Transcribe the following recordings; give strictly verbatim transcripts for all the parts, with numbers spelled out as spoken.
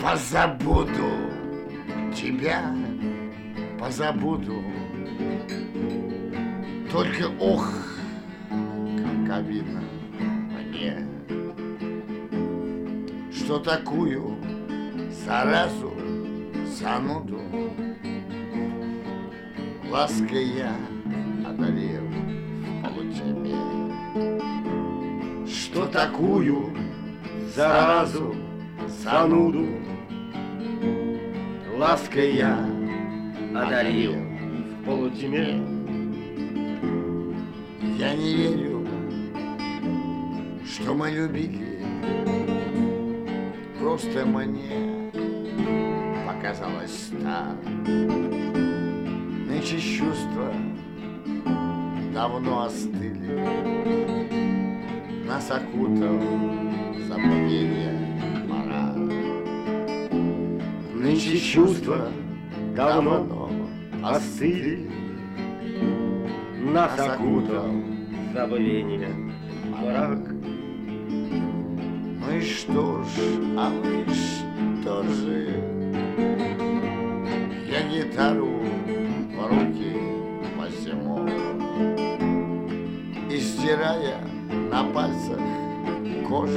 позабуду тебя, позабуду. Только ох, как обидно мне, что такую заразу, зануду лаской я одолел в полутьме. Что такую заразу, зануду лаской я одарил в полутьме. Я не верю, что мы любили, просто мне показалось так. Нынче чувства давно остыли, нас окутал забвение мораль. Нынче чувства давно остыли, нас окутал забвение мрак. Ну и что ж, а ну и что же, я гитару в руки возьму и, стирая на пальцах кожу,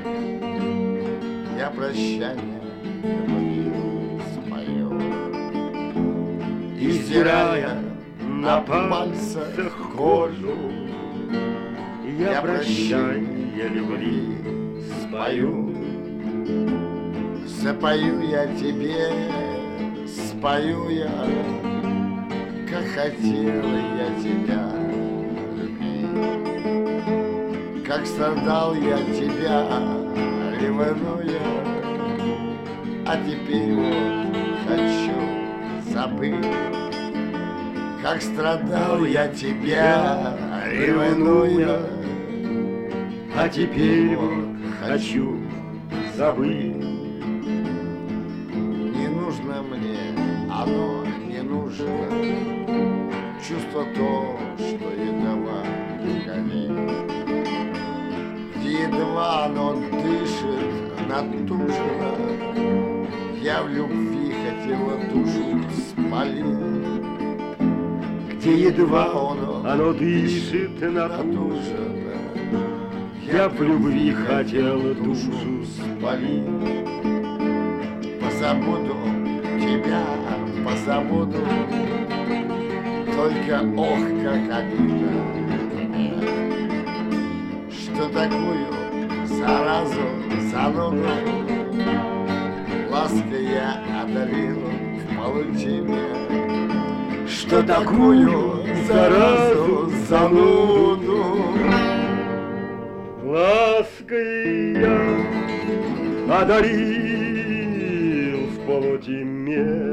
я прощание любви спою. И, стирая на пальцах кожу, я прощание любви спою. Запою я тебе, спою я, как хотела я тебя любить, как страдал я тебя, ревнуя, а теперь вот хочу забыть. Как страдал я тебя, ревнуя, а теперь вот хочу забыть. Не нужно мне, оно не нужно, чувство то, что едва горит, где едва оно дышит натужно. Я в любви хотела душу спалить, где едва оно, оно дышит натужно. Я в любви хотела душу спалить. Позабуду тебя, позабуду, только ох, как обидно мне, что такую заразу, зануду лаской я одарил в полутьме. Что такую заразу, зануду лаской я одарил в полутьме.